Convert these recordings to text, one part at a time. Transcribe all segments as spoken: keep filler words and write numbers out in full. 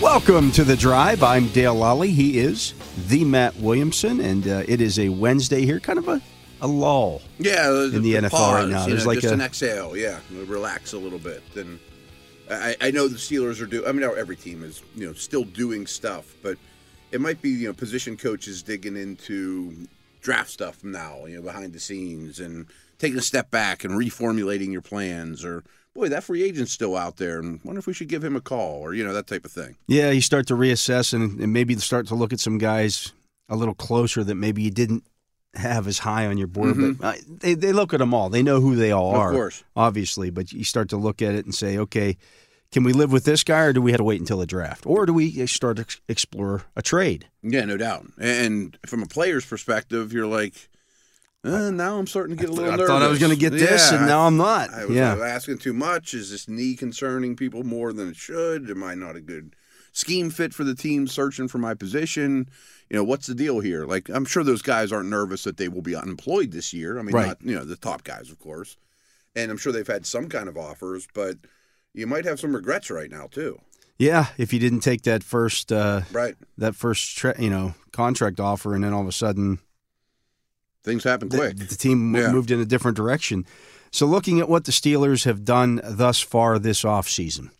Welcome to The Drive. I'm Dale Lally. He is the Matt Williamson, and uh, it is a Wednesday here, kind of a, a lull yeah, in the N F L pause, right now. You There's know, like just a, an exhale, yeah, relax a little bit. And I, I know the Steelers are doing, I mean, every team is, you know, still doing stuff, but it might be, you know, position coaches digging into draft stuff now, you know, behind the scenes and taking a step back and reformulating your plans, or boy, that free agent's still out there, and wonder if we should give him a call, or, you know, that type of thing. Yeah, you start to reassess and, and maybe start to look at some guys a little closer that maybe you didn't have as high on your board. Mm-hmm. But uh, they, they look at them all. They know who they all are, of course, obviously. But you start to look at it and say, okay, can we live with this guy, or do we have to wait until the draft? Or do we start to explore a trade? Yeah, no doubt. And from a player's perspective, you're like, Uh, now I'm starting to get a little I nervous. I thought I was going to get this, yeah, and now I'm not. I was, yeah. I was asking too much. Is this knee concerning people more than it should? Am I not a good scheme fit for the team searching for my position? You know, what's the deal here? Like, I'm sure those guys aren't nervous that they will be unemployed this year. I mean, right. not, you know, the top guys, of course. And I'm sure they've had some kind of offers, but you might have some regrets right now, too. Yeah, if you didn't take that first, uh, right, that first, tra- you know, contract offer, and then all of a sudden, things happen quick. The, the team yeah. moved in a different direction. So looking at what the Steelers have done thus far this offseason,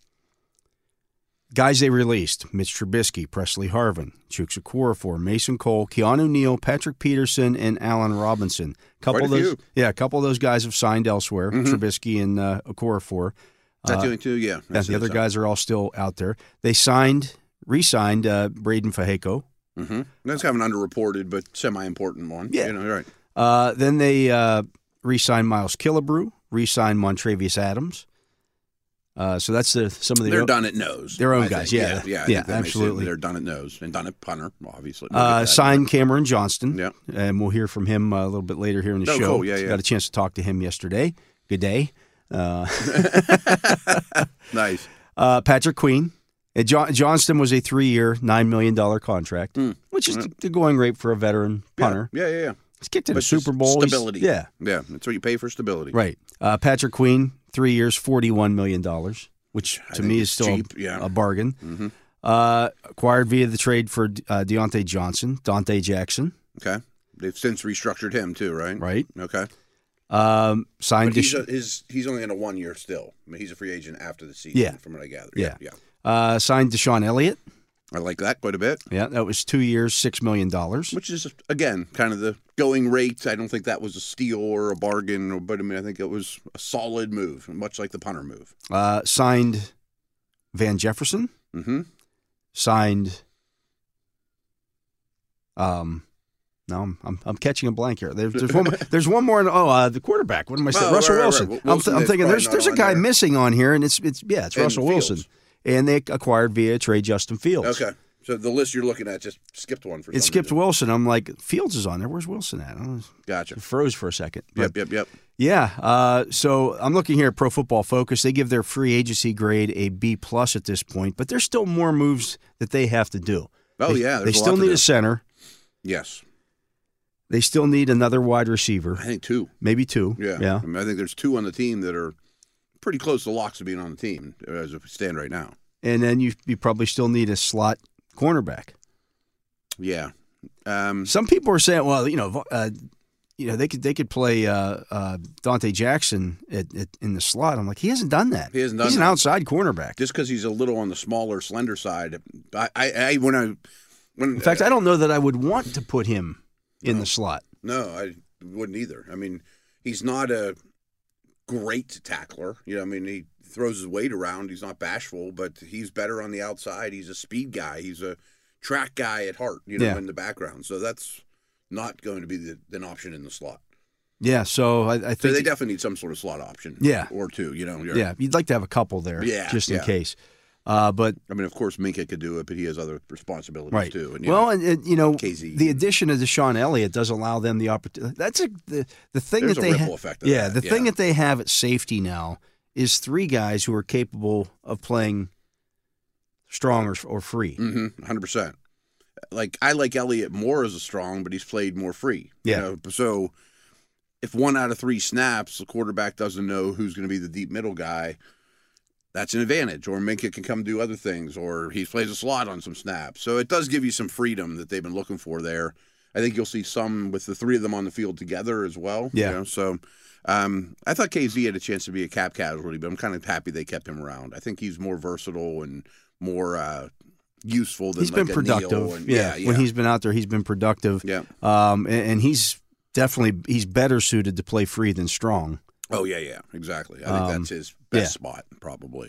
guys they released: Mitch Trubisky, Presley Harvin, Chuks Okorafor, Mason Cole, Keanu Neal, Patrick Peterson, and Allen Robinson. Couple Quite of a those, few. yeah, a couple of those guys have signed elsewhere. Mm-hmm. Trubisky and uh, Okorafor. Is that uh, the only two? Yeah. yeah the other so. guys are all still out there. They signed, re-signed uh, Braden Feheko. Mm-hmm. That's kind of an underreported but semi-important one. Yeah. You know, right. Uh, then they uh, re-signed Miles Killebrew, re-signed Montravius Adams. Uh, so that's the, some of the they're done at nose. Their own I guys, think. yeah, yeah, yeah, yeah absolutely. They're done at nose and done at punter, obviously. Uh, signed Cameron Johnston, yeah, and we'll hear from him uh, a little bit later here in the oh, show. Cool. Yeah, yeah. Got a chance to talk to him yesterday. Good day. Uh, nice. Uh, Patrick Queen. Uh, John, Johnston was a three-year, nine million dollars contract, mm. which is mm. the going rate for a veteran punter. Yeah, yeah, yeah. He's kicked in but a Super Bowl. Stability. He's, yeah. Yeah, that's what you pay for stability. Right. Uh, Patrick Queen, three years, forty-one million dollars, which I to me is still cheap, a, yeah. a bargain. Mm-hmm. Uh, acquired via the trade for uh, Deontay Johnson, Dante Jackson. Okay. They've since restructured him too, right? Right. Okay. Um, signed. But he's, a, his, he's only in a one year still. I mean, he's a free agent after the season, yeah. from what I gather. Yeah. Yeah. yeah. Uh, signed Deshaun Elliott. I like that quite a bit. Yeah, that was two years, six million dollars. Which is, again, kind of the going rate. I don't think that was a steal or a bargain, but I mean, I think it was a solid move, much like the punter move. Uh, signed Van Jefferson. Mm-hmm. Signed. Um, no, I'm, I'm I'm catching a blank here. There's, there's one. More, there's one more. Oh, uh, the quarterback. What am I saying? Oh, Russell right, right, Wilson. right. I'm, th- I'm thinking there's there's a guy there. missing on here, and it's it's yeah, it's and Russell Fields. Wilson, and they acquired via trade Justin Fields. Okay. So the list you're looking at just skipped one for it some skipped reason. Wilson. I'm like, Fields is on there. Where's Wilson at? I don't know. Gotcha. It froze for a second. Yep, yep, yep. Yeah. Uh, so I'm looking here at Pro Football Focus. They give their free agency grade a B plus at this point, but there's still more moves that they have to do. Oh they, yeah, they there's still a lot to need do. a center. Yes. They still need another wide receiver. I think two. Maybe two. Yeah. Yeah. I, mean, I think there's two on the team that are pretty close to locks of being on the team as we stand right now. And then you you probably still need a slot cornerback. Yeah. Um, Some people are saying, well, you know, uh, you know, they could they could play uh, uh, Dante Jackson at, at, in the slot. I'm like, he hasn't done that. He hasn't done He's that. an outside cornerback. Just because he's a little on the smaller, slender side. I, I, I when I, when in fact, uh, I don't know that I would want to put him in no, the slot. No, I wouldn't either. I mean, he's not a great tackler. You know, I mean, he throws his weight around. He's not bashful, but he's better on the outside. He's a speed guy. He's a track guy at heart, you know, yeah. in the background. So that's not going to be the, an option in the slot. Yeah, so I, I think so they definitely need some sort of slot option. Yeah. Or two, you know. Yeah, you'd like to have a couple there yeah, just in yeah. case. Uh, but I mean, of course, Minka could do it, but he has other responsibilities right. too. And, well, know, and, and you know, K Z. the addition of Deshaun Elliott does allow them the opportunity. That's a, the the thing There's that a they ripple ha- effect of yeah, that. the yeah. thing that they have at safety now is three guys who are capable of playing strong or, or free. Mm-hmm. one hundred percent. Like, I like Elliott more as a strong, but he's played more free. Yeah. You know? So if one out of three snaps, the quarterback doesn't know who's going to be the deep middle guy, that's an advantage. Or Minkah can come do other things, or he plays a slot on some snaps. So it does give you some freedom that they've been looking for there. I think you'll see some with the three of them on the field together as well. Yeah. You know? So um, I thought K Z had a chance to be a cap casualty, but I'm kind of happy they kept him around. I think he's more versatile and more uh, useful than he's like been a productive. Neal and, yeah. yeah, yeah. When he's been out there, he's been productive. Yeah. Um, and, and he's definitely he's better suited to play free than strong. Oh, yeah, yeah, exactly. I think Um, that's his best yeah. spot, probably.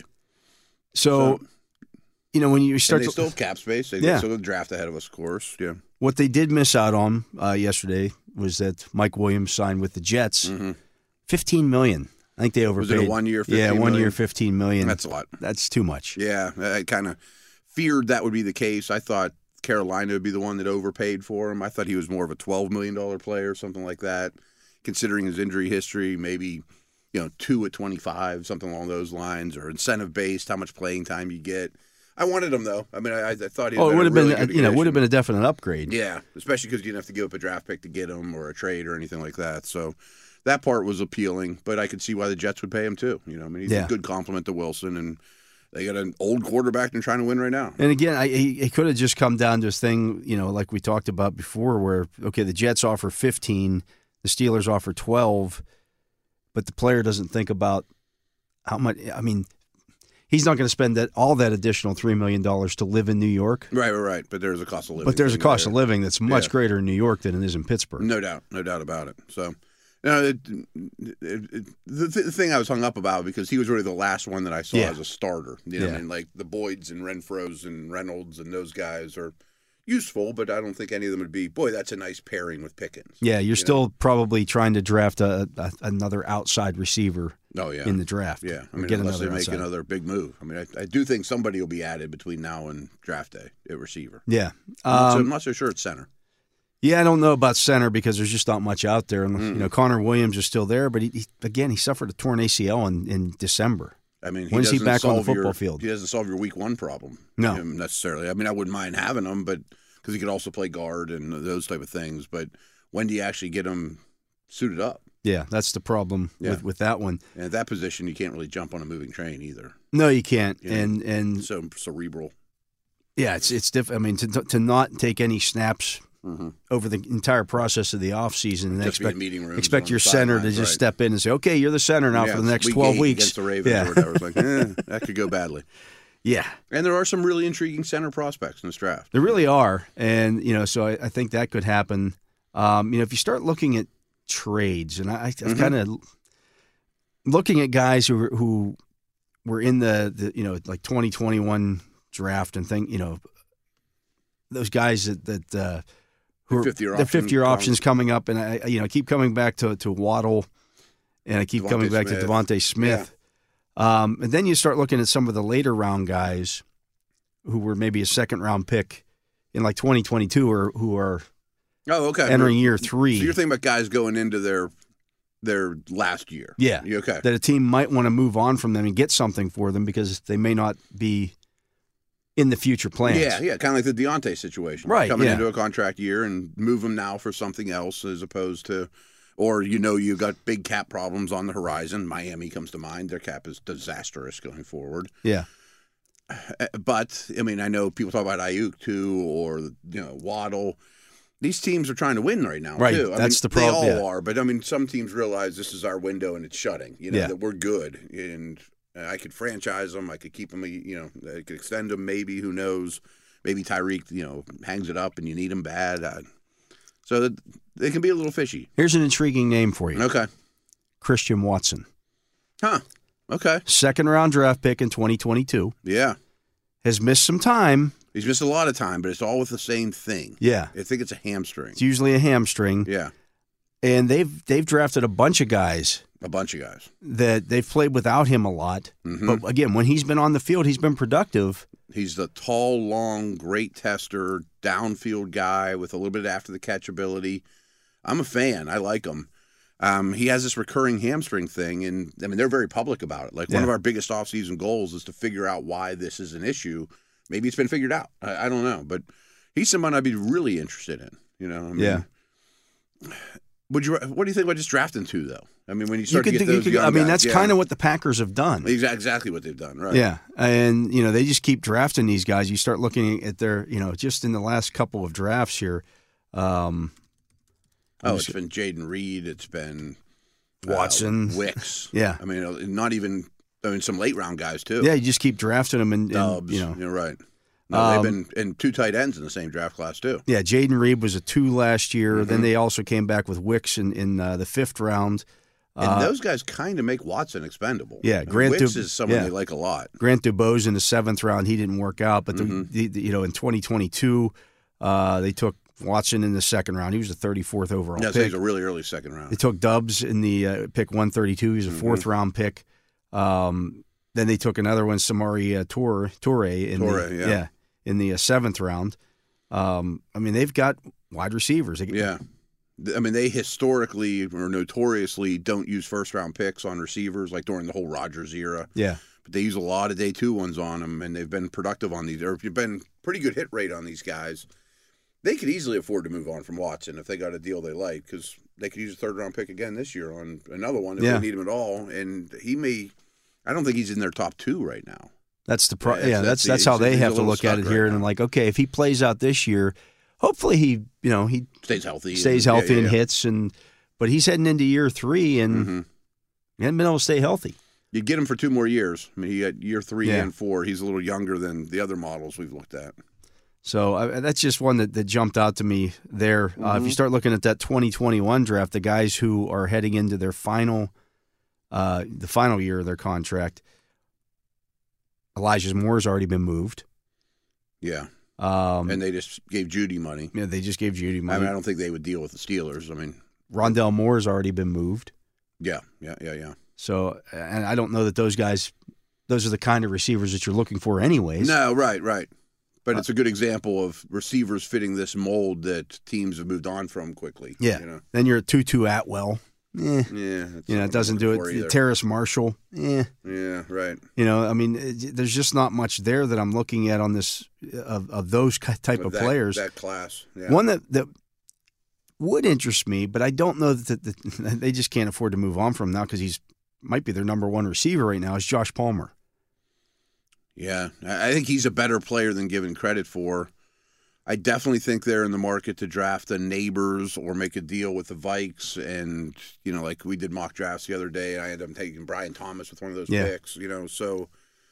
So, So- you know, when you start And they to still have cap space. They Yeah. still have the draft ahead of us, of course. Yeah. what they did miss out on uh, yesterday was that Mike Williams signed with the Jets, Mm-hmm. fifteen million. I think they overpaid. Was it a one year? Yeah, one million? year, fifteen million. That's a lot. That's too much. Yeah, I kind of feared that would be the case. I thought Carolina would be the one that overpaid for him. I thought he was more of a twelve million dollars player, something like that, considering his injury history, maybe, you know, two at twenty-five, something along those lines, or incentive-based, how much playing time you get. I wanted him, though. I mean, I, I thought he Oh, it would have been, really you know, good would have addition. been a definite upgrade. Yeah, especially because you didn't have to give up a draft pick to get him or a trade or anything like that. So that part was appealing, but I could see why the Jets would pay him too. You know, I mean, he's Yeah. a good compliment to Wilson, and they got an old quarterback they're trying to win right now. And again, I, he, it could have just come down to this thing, you know, like we talked about before, where okay, the Jets offer fifteen, the Steelers offer twelve, but the player doesn't think about how much. I mean, he's not going to spend that all that additional three million dollars to live in New York. Right, right, right. But there's a cost of living. But there's a thing cost there. of living that's much Yeah. greater in New York than it is in Pittsburgh. No doubt, no doubt about it. So, you know, it, it, it, the, th- the thing I was hung up about, because he was really the last one that I saw Yeah. as a starter. You know, Yeah. and like the Boyds and Renfros and Reynolds and those guys are useful, but I don't think any of them would be. Boy, that's a nice pairing with Pickens. Yeah, you're You still probably trying to draft a, a, another outside receiver Oh yeah, in the draft. yeah. I Or mean, get unless they another make outside. another big move. I mean, I, I do think somebody will be added between now and draft day at receiver. Yeah. I'm not so- I'm Um, not so sure it's center. yeah, I don't know about center because there's just not much out there. And, Mm. you know, Connor Williams is still there, but he, he, again, he suffered a torn A C L in, in December. I mean, he When's he doesn't back on the solve your- football field? He doesn't solve your week one problem. No. um, necessarily. I mean, I wouldn't mind having him, but because he could also play guard and those type of things. But when do you actually get him suited up? Yeah, that's the problem Yeah. with, with that one. And at that position, you can't really jump on a moving train either. No, you can't. Yeah. And and So cerebral. yeah, it's it's diff- I mean, to to not take any snaps Mm-hmm. over the entire process of the offseason and then Just be in expect meeting rooms expect on your the center to sidelines, just right. step in and say, okay, you're the center now Yeah, for the next week twelve eight weeks. against the Ravens Yeah. or whatever. It's like, eh, that could go badly. Yeah. And there are some really intriguing center prospects in this draft. There really are, and you know, so I, I think that could happen. Um, you know, if you start looking at trades, and I, I Mhm. kind of looking at guys who were- who were in the, the you know like twenty twenty-one draft and think you know those guys that that uh, who are fifth-year the option fifth year com- options coming up, and I I, you know keep coming back to to Waddle, and I keep Devontae coming back Smith. to Devontae Smith. Um, and then you start looking at some of the later round guys who were maybe a second round pick in like twenty twenty-two or who are Oh, okay. entering year three. So you're thinking about guys going into their their last year. Yeah. You okay? that a team might want to move on from them and get something for them because they may not be in the future plans. Yeah, yeah, kind of like the Deontay situation. Right, Coming yeah. into a contract year and move him now for something else as opposed to, or you know you got big cap problems on the horizon. Miami comes to mind. Their cap is disastrous going forward. Yeah. Uh, But, I mean, I know people talk about Ayuk too or, you know, Waddle. These teams are trying to win right now, Right, too. I that's mean, the problem, They all yeah. are, but, I mean, some teams realize this is our window and it's shutting, you know, Yeah. that we're good. And I could franchise them. I could keep them, you know, I could extend them maybe. Who knows? Maybe Tyreek, you know, hangs it up and you need him bad. Uh, so that they can be a little fishy. Here's an intriguing name for you. Okay. Christian Watson. Huh. Okay. Second round draft pick in twenty twenty-two. Yeah. Has missed some time. He's missed a lot of time, but it's all with the same thing. Yeah. I think it's a hamstring. It's usually a hamstring. Yeah. And they've they've drafted a bunch of guys A bunch of guys. that they've played without him a lot. Mhm. But again, when he's been on the field, he's been productive. He's the tall, long, great tester, downfield guy with a little bit of after the catch ability. I'm a fan. I like him. Um, he has this recurring hamstring thing, and I mean they're very public about it. Like one Yeah. of our biggest offseason goals is to figure out why this is an issue. Maybe it's been figured out. I, I don't know, but he's someone I'd be really interested in. You know, I mean, Yeah. Would you? What do you think about just drafting two though? I mean, when you You start could, to get think- you those could, young I mean, guys, that's yeah. kind of what the Packers have done. Exa- exactly what they've done, right? Yeah, and you know they just keep drafting these guys. You start looking at their, you know, just in the last couple of drafts here. Um, Oh, it's been Jaden Reed. It's been Watson, uh, Wicks. Yeah. I mean, not even. I mean, some late round guys too. yeah, you just keep drafting them, and, and Dubs. you know, You're right. No, Um, they've been and two tight ends in the same draft class too. yeah. Jaden Reed was a two last year. Mm-hmm. Then they also came back with Wicks in in uh, the fifth round. And Uh, those guys kind of make Watson expendable. Yeah, I mean, Grant Wicks Dub- is someone yeah. they like a lot. Grant Dubose in the seventh round. He didn't work out, but the, Mm-hmm. the, the- you know in twenty twenty-two, uh, they took Watson in the second round. He was the thirty-fourth overall No, so pick. he's a really early second They round. took Dubs in the uh, pick one thirty-two. He's a Mm-hmm. fourth round pick. Um, then they took another one, Samari uh, Toure, Toure in Torre, the yeah. in the uh, seventh round. Um, I mean, they've got wide receivers. They, Yeah. I mean, they historically or notoriously don't use first round picks on receivers, like during the whole Rodgers era. yeah, But they use a lot of day two ones on them, and they've been productive on these. Or if you've been pretty good hit rate on these guys, they could easily afford to move on from Watson if they got a deal they like, because they could use a third round pick again this year on another one if Yeah. they need him at all. And he may, I don't think he's in their top two right now. that's the pro- Yeah, yeah. that's- That's that's that's the- how they he's a have to little look at it stuck here. right And now. like, okay, if he plays out this year, hopefully he you know he Stays healthy. stays and, healthy yeah, yeah, and yeah. hits. And but he's heading into year three and Mhm. he hasn't been able to stay healthy. You get him for two more years. I mean, he had year three Yeah. and four. He's a little younger than the other models we've looked at. So uh, that's just one that, that jumped out to me there. Uh, if Mm-hmm. you start looking at that twenty twenty-one draft, the guys who are heading into their final, uh, the final year of their contract, Elijah Moore's already been moved. Yeah. Um, And they just gave Judy money. yeah, they just gave Judy I money. mean, I don't think they would deal with the Steelers. I mean, Rondell Moore's already been moved. yeah, yeah, yeah, yeah. So, and I don't know that those guys, those are the kind of receivers that you're looking for, anyways. No, right, right. But it's a good example of receivers fitting this mold that teams have moved on from quickly. Yeah. You know, Then you're at Tutu Atwell. Eh. yeah. that's You know, not it doesn't what do I'm looking for it. either. Terrace Marshall. Eh. Yeah, right. You know, I mean, it, there's just not much there that I'm looking at on this of, of those ki- type Of of that, players. that class. Yeah. One that, that would interest me, but I don't know that, that, that they just can't afford to move on from him now because he's might be their number one receiver right now is Josh Palmer. Yeah, I I think he's a better player than given credit for. I definitely think they're in the market to draft the Neighbors or make a deal with the Vikes. And, you know, like we did mock drafts the other day, and I ended up taking Brian Thomas with one of those Yeah. picks, you know. So,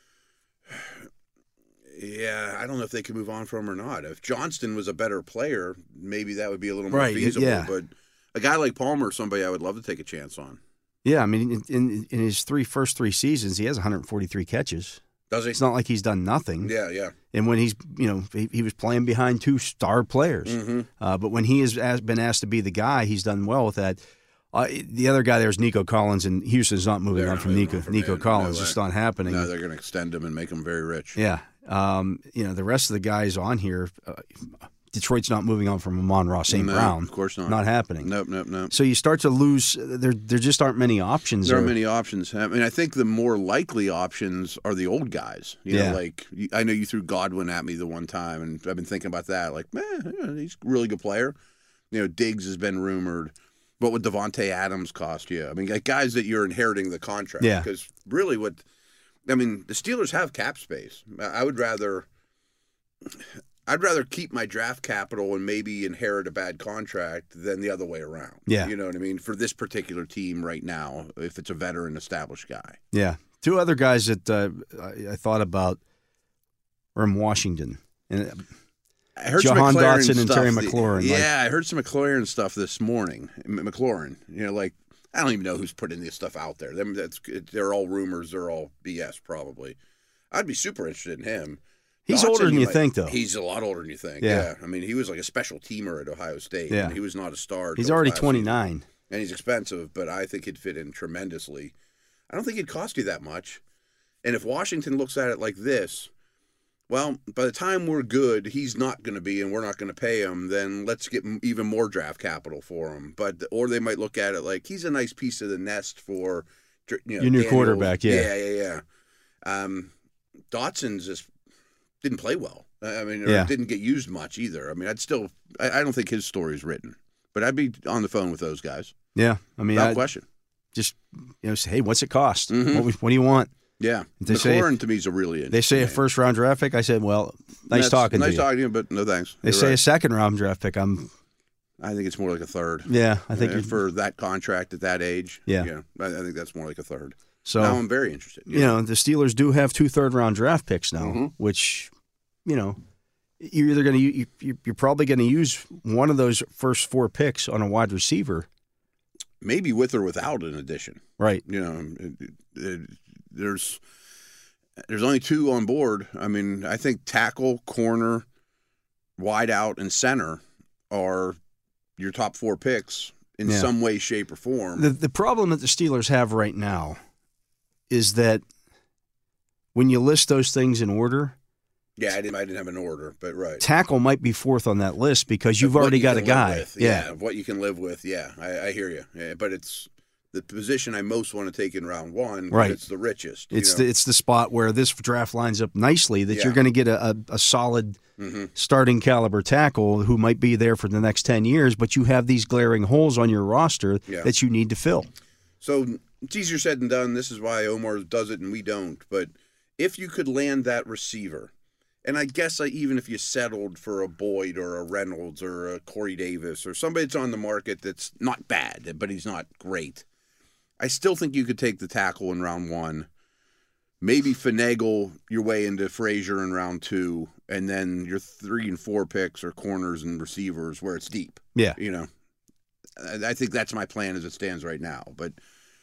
yeah, I don't know if they can move on from him or not. If Johnston was a better player, maybe that would be a little more Right, feasible. yeah. But a guy like Palmer is somebody I would love to take a chance on. Yeah, I mean, in, in, in his three first three seasons, he has one hundred forty-three catches. Does he? It's not like he's done nothing. Yeah, yeah. And when he's, you know, he, he was playing behind two star players. Mm-hmm. Uh, but when he has as- been asked to be the guy, he's done well with that. Uh, the other guy there is Nico Collins, and Houston's not moving They're on not from moving Nico. on from Nico him. Collins, No just way. not happening. No, they're going to extend him and make him very rich. Yeah. Um, you know, the rest of the guys on here, uh, Detroit's not moving on from Amon-Ra Saint No, Brown. of course not. Not happening. Nope, nope, nope. So you start to lose. There, there just aren't many options. There are there. many options. I mean, I think the more likely options are the old guys. You Yeah. know, like you- I know you threw Godwin at me the one time, and I've been thinking about that. Like, man, you know, he's a really good player. You know, Diggs has been rumored. What would Devontae Adams cost you? I mean, like guys that you're inheriting the contract. Yeah. Because really, what I mean, the Steelers have cap space. I I would rather. I'd rather keep my draft capital and maybe inherit a bad contract than the other way around. Yeah. You know what I mean? For this particular team right now, if it's a veteran established guy. Yeah. Two other guys that uh, I, I thought about are in Washington. And I heard Jahan some McLaurin Dotson and stuff. Terry McLaurin, Yeah, like- I heard some McLaurin stuff this morning. M- McLaurin, you know, like I don't even know who's putting this stuff out there. Them, that's they're all rumors. They're all B S, probably. I'd be super interested in him. he's Dotson, older than you might- think, though. He's a lot older than you think. Yeah. Yeah. I mean, he was like a special teamer at Ohio State. Yeah. And he was not a star. He's till already last season. twenty-nine. And he's expensive, but I think he'd fit in tremendously. I don't think it'd cost you that much. And if Washington looks at it like this, well, by the time we're good, he's not going to be, and we're not going to pay him. Then let's get m- even more draft capital for him. But or they might look at it like he's a nice piece of the nest for you know, Your new Daniels. quarterback, yeah. yeah, yeah, yeah. Um, Dotson's just didn't play well. I I mean, or Yeah. didn't get used much either. I mean, I'd still, I, I don't think his story's written. But I'd be on the phone with those guys. Yeah, I mean, without I, question. Just you know, say, hey, what's it cost? Mm-hmm. What, what do you want? Yeah, They say McLaurin if- to me is a really interesting They say a name. first round draft pick. I said, well, nice That's talking nice to you. talking to you, but no thanks. They You're say right. a second round draft pick. I'm I think it's more like a third. yeah, I think Uh, you're, for that contract at that age. Yeah. I, I think that's more like a third. so. now I'm very interested. you know, the Steelers do have two third round draft picks now, Mhm. which, you know, you're either going to you, you, you're probably going to use one of those first four picks on a wide receiver, maybe with or without an addition. right? You know, it, it, there's there's only two on board. I mean, I think tackle, corner, wide out, and center are your top four picks in Yeah. some way, shape, or form. The the problem that the Steelers have right now is that when you list those things in order, yeah, I didn't, I didn't have an order, but right. tackle might be fourth on that list because you've Of what already you got can a live guy. with. Yeah. of what you can live with. Yeah, I, I hear you. Yeah, but it's the position I most want to take in round one. 'Cause Right. It's the richest. you It's know? the it's the spot where this draft lines up nicely that Yeah. you're going to get a, a, a solid Mhm. starting caliber tackle who might be there for the next ten years, but you have these glaring holes on your roster Yeah. that you need to fill. So it's easier said than done. This is why Omar does it and we don't. But if you could land that receiver, and I guess I, even if you settled for a Boyd or a Reynolds or a Corey Davis or somebody that's on the market that's not bad, but he's not great, I still think you could take the tackle in round one, maybe finagle your way into Frazier in round two, and then your three and four picks are corners and receivers where it's deep. Yeah. You know, I I think that's my plan as it stands right now. But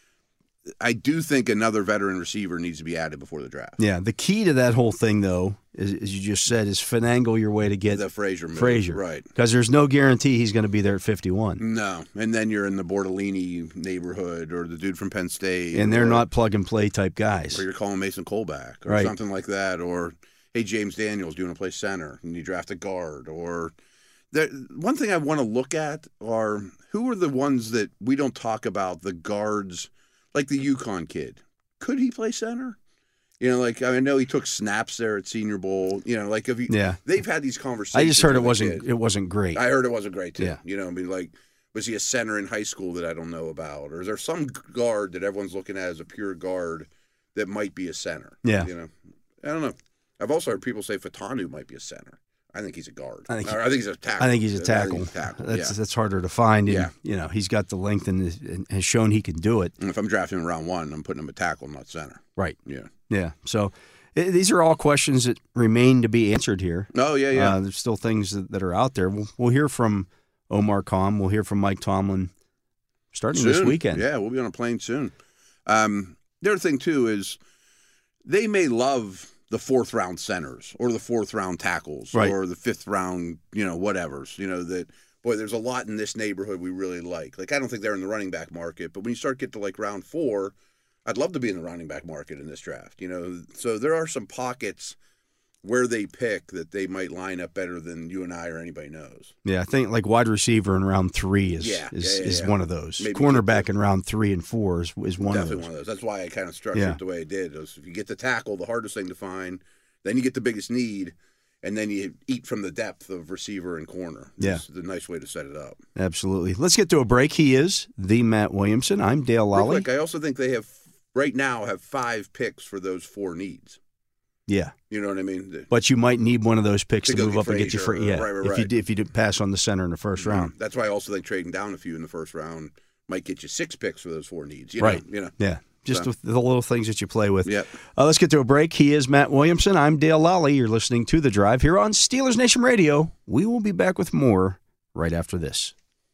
I do think another veteran receiver needs to be added before the draft. Yeah. The key to that whole thing, though, is, as you just said, is finagle your way to get The Frazier move. Frazier. Right. Because there's no guarantee he's going to be there at fifty-one. No. And then you're in the Bordellini neighborhood or the dude from Penn State. And they're or, not plug and play type guys. Or you're calling Mason Cole back or Right. something like that. Or, hey, James Daniels, do you want to play center? And you draft a guard. Or there, one thing I want to look at are who are the ones that we don't talk about, the guards, like the UConn kid. Could he play center? You know, like I know he took snaps there at Senior Bowl. You know, like if you, Yeah. they've had these conversations. I just heard it with the wasn't kid. it wasn't great. I heard it wasn't great too. Yeah. You know, I mean, like, was he a center in high school that I don't know about, or is there some guard that everyone's looking at as a pure guard that might be a center? Yeah. You know, I don't know. I've also heard people say Fatanu might be a center. I think he's a guard. I think he- Or I think he's a tackle. I think he's a I tackle. think he's a tackle. That's yeah. that's harder to find. And, Yeah. you know, he's got the length and, and has shown he can do it. And if I'm drafting in round one, I'm putting him at tackle, not center. Right. Yeah. Yeah. So i these are all questions that remain to be answered here. Oh yeah, yeah. Uh, there's still things that, that are out there. We'll, we'll hear from Omar Khan. We'll hear from Mike Tomlin starting this Soon. weekend. Yeah, we'll be on a plane soon. Um, the other thing too is they may love the fourth round centers or the fourth round tackles Right. or the fifth round, you know, whatever's. You know that boy, there's a lot in this neighborhood we really like. Like I don't think they're in the running back market, but when you start get to like round four, I'd love to be in the running back market in this draft. You know, so there are some pockets where they pick that they might line up better than you and I or anybody knows. Yeah, I think like wide receiver in round three is Yeah, is, yeah, yeah, is yeah. one of those. Maybe Cornerback get in round three and four is, is one Definitely of those. one of those. That's why I kind of structured Yeah. it the way I did. Is if you get the tackle, the hardest thing to find, then you get the biggest need, and then you eat from the depth of receiver and corner. Yeah. It's the nice way to set it up. Absolutely. Let's get to a break. He is the Matt Williamson. I'm Dale Real Lally. quick, I also think they have, right now, have five picks for those four needs. Yeah, You know what I mean? The- but you might need one of those picks To to, go move get up and get you Frazier, free. Yeah, right, right, if you right. do, if you do pass on the center in the first round. That's why I also think trading down a few in the first round might get you six picks for those four needs. You Right. Know, you know. Yeah, just So- with the little things that you play with. Yep. Uh, let's get to a break. He is Matt Williamson. I'm Dale Lally. You're listening to The Drive here on Steelers Nation Radio. We will be back with more right after this.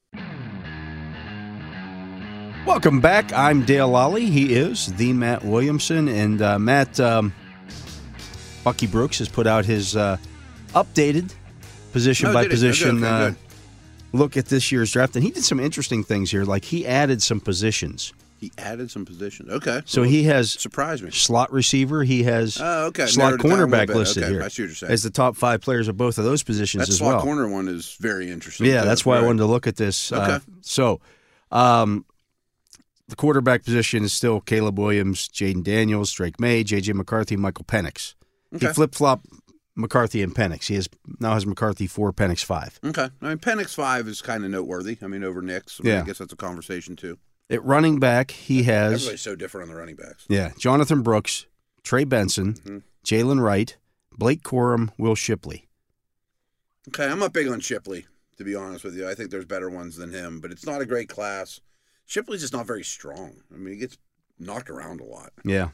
Welcome back. I'm Dale Lally. He is the Matt Williamson. And uh, Matt, um, Bucky Brooks has put out his uh, updated position Oh, by did he? position Okay, okay, uh, good. look at this year's draft. And he did some interesting things here. Like he added some positions. He added some positions. Okay. So Well, he has surprised me. slot receiver. He has Oh, okay. slot Narrowed it down a little cornerback bit. listed Okay, here I see what you're saying. as the top five players of both of those positions That as slot well. corner one is very interesting. Yeah, too. that's why I Right. wanted to look at this. Uh, Okay. so, um, the quarterback position is still Caleb Williams, Jaden Daniels, Drake May, J J McCarthy, Michael Penix. He Okay. flip flop McCarthy and Penix. He has now has McCarthy four, Penix five. Okay. I mean, Penix five is kind of noteworthy. I mean, over Nix. I mean, Yeah. I guess that's a conversation, too. At running back, he has Everybody's so different on the running backs. yeah Jonathan Brooks, Trey Benson, Mhm. Jalen Wright, Blake Corum, Will Shipley. Okay, I'm not big on Shipley, to be honest with you. I think there's better ones than him, but it's not a great class. Shipley's just not very strong. I mean, he gets knocked around a lot. Yeah.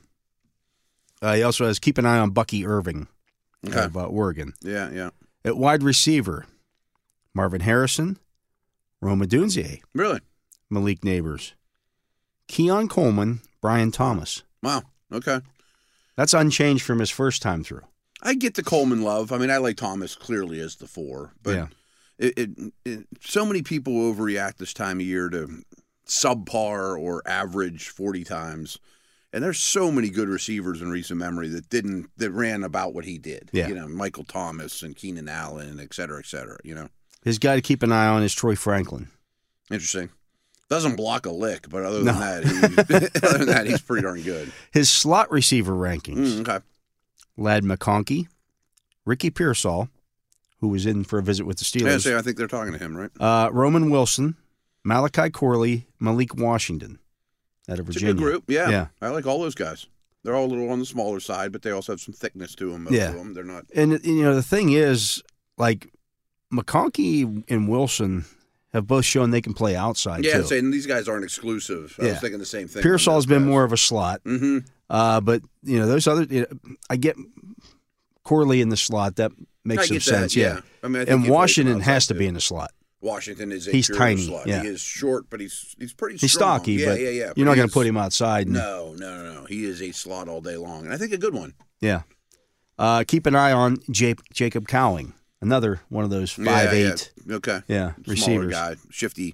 Uh, he also has keep an eye on Bucky Irving Okay. of uh, Oregon. Yeah, yeah. At wide receiver, Marvin Harrison, Rome Odunze, Really? Malik Neighbors, Keon Coleman, Brian Thomas. Wow. Okay. That's unchanged from his first time through. I get the Coleman love. I mean, I like Thomas clearly as the four, but Yeah. it, it, it so many people overreact this time of year to subpar or average forty times. And there's so many good receivers in recent memory that didn't that ran about what he did. Yeah. You know, Michael Thomas and Keenan Allen, et cetera, et cetera. You know, His guy to keep an eye on is Troy Franklin. interesting. Doesn't block a lick, but other than No. that, he, other than that, he's pretty darn good. His slot receiver rankings, Mm, okay. Lad McConkey, Ricky Pearsall, who was in for a visit with the Yeah, Steelers, so I think they're talking to him, right? uh, Roman Wilson, Malachi Corley, Malik Washington out of It's a Virginia. good group. Yeah. Yeah. I like all those guys. They're all a little on the smaller side, but they also have some thickness to them. Most Yeah. of them. They're not. And, you know, the thing is, like, McConkey and Wilson have both shown they can play outside, Yeah, too. saying these guys aren't exclusive. I Yeah. was thinking the same thing. Pearsall's been more of a slot. Mm-hmm. Uh, but, you know, those other, you know, I get Corley in the slot. That makes I some get sense, that, yeah. yeah. I mean, I think And he plays Washington outside, has to too. be in the slot. Washington is a He's pure tiny, slot. yeah. He is short, but he's he's pretty He's strong. stocky, yeah, but yeah, yeah. you're not going he's- to put him outside. And, No, no, no, no. He is a slot all day long, and I think a good one. Yeah. Uh, keep an eye on J- Jacob Cowling, another one of those five yeah, eight Yeah. Okay. yeah, Smaller receivers. guy, shifty.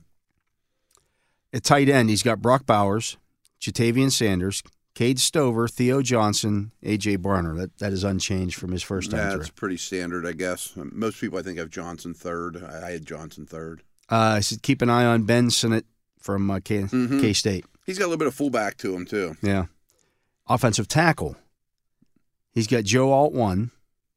At tight end, he's got Brock Bowers, Jatavian Sanders, Cade Stover, Theo Johnson, A J. Barner. That that is unchanged from his first time That's through. pretty standard, I guess. Most people, I think, have Johnson third. I I had Johnson third. Uh, I said keep an eye on Ben Sinnott from uh, K Mhm. K State. He's got a little bit of fullback to him too. Yeah. Offensive tackle. He's got Joe Alt one.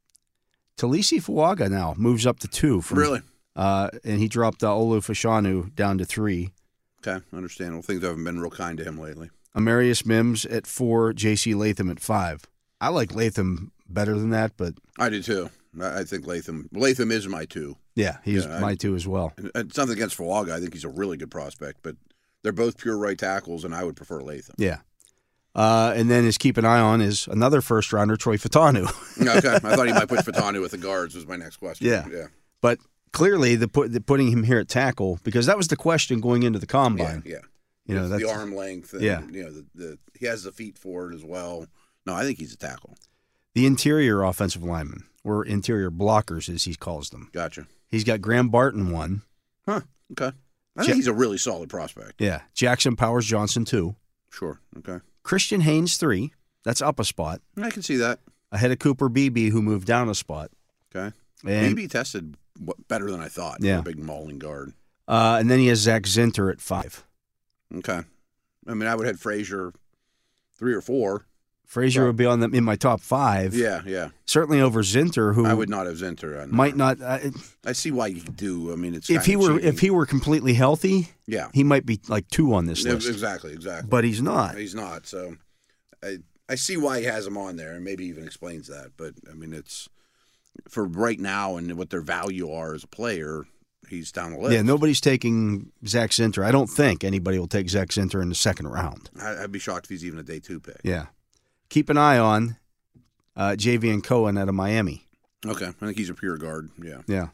Talisi Fuaga now moves up to two. From, Really? Uh, and he dropped uh, Olu Fashanu down to three. Okay, understandable. Things haven't been real kind to him lately. Amarius Mims at four. J C Latham at five. I like Latham better than that, but I do too. I I think Latham. Latham is my two. yeah, he's Yeah, I- my two as well. And It's nothing against Fuaga. I think he's a really good prospect, but they're both pure right tackles, and I would prefer Latham. Yeah. Uh, and then his keep an eye on is another first rounder, Troy Fatanu. Okay, I thought he might put Fatanu with the guards. Was my next question. Yeah. yeah, But clearly, the, put, the putting him here at tackle, because that was the question going into the yeah, combine. yeah. You know, the that's arm length. And, Yeah. you know, the, the he has the feet for it as well. No, I think he's a tackle. the interior offensive lineman, or interior blockers, as he calls them. Gotcha. He's got Graham Barton one. Huh. Okay. I Ja- think he's a really solid prospect. Yeah. Jackson Powers Johnson two. Sure. Okay. Christian Haynes three. That's up a spot. I can see that. Ahead of Cooper Beebe, who moved down a spot. Okay. And, Maybe he tested what, better than I thought. Yeah. For a big mauling guard. uh, and then he has Zach Zinter at five. Okay. I mean, I would have Frazier three or four. Frazier Right. would be on them in my top five. Yeah, yeah. Certainly over Zinter, who I would not have Zinter. on might there. not. Uh, I see why you do. I mean, it's if he kinda were cheating. if he were completely healthy, yeah, he might be like two on this Yeah, list. exactly, exactly. But he's not. He's not. So, I I see why he has him on there, and maybe even explains that. But I mean, it's for right now and what their value are as a player. He's down the list. Yeah, nobody's taking Zach Zinter. I don't think anybody will take Zach Zinter in the second round. I, I'd be shocked if he's even a day two pick. Yeah. Keep an eye on uh, Javian Cohen out of Miami. Okay, I think he's a pure guard. Yeah. Yeah.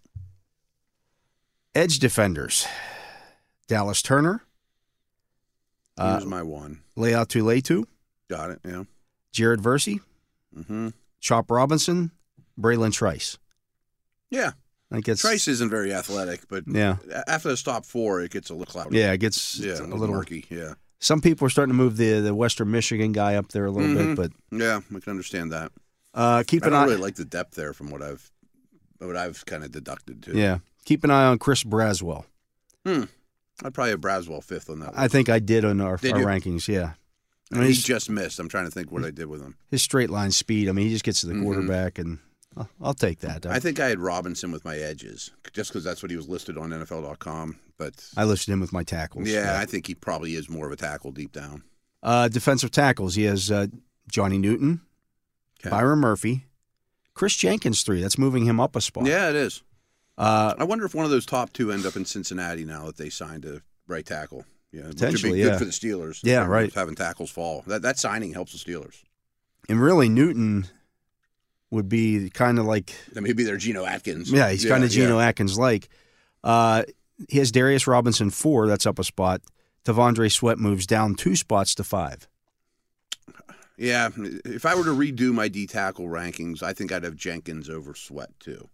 Edge defenders. Dallas Turner. Here's Uh, my one. Leatu Leatu. Got it. Yeah. Jared Versey. Mm-hmm. Chop Robinson. Braylon Trice. Yeah. I think it's Trice isn't very athletic, but Yeah. after the stop four, it gets a little cloudy. Yeah, it gets Yeah, it's a a little little murky. Yeah. Some people are starting to move the, the Western Michigan guy up there a little Mhm. bit, but Yeah, we can understand that. uh, keep I an don't eye. really like the depth there from what I've what I've kind of deducted too. Yeah, keep an eye on Chris Braswell. Hmm. I'd probably have Braswell fifth on that. I think I did on our, Did our you? rankings. Yeah, I one. mean, He his, just missed. I'm trying to think what I did with him. his straight line speed. I mean, he just gets to the Mhm. quarterback, and I'll, I'll take that. I think I had Robinson with my edges, just because that's what he was listed on N F L dot com. But I listed him with my tackles. Yeah, yeah. I think he probably is more of a tackle deep down. Uh, defensive tackles. He has uh, Johnny Newton, Okay. Byron Murphy, Chris Jenkins, three. That's moving him up a spot. Yeah, it is. Uh, I wonder if one of those top two end up in Cincinnati now that they signed a right tackle. Yeah, which would Potentially, be good yeah. for the Steelers. Yeah, Having- right. Having tackles fall. That that signing helps the Steelers. and really, Newton would be kind of like, That may be their Geno Atkins. yeah, he's kind of Geno yeah. Atkins-like. Uh, he has Darius Robinson, four. That's up a spot. Tavondre Sweat moves down two spots to five. Yeah, if I were to redo my D tackle rankings, I think I'd have Jenkins over Sweat too.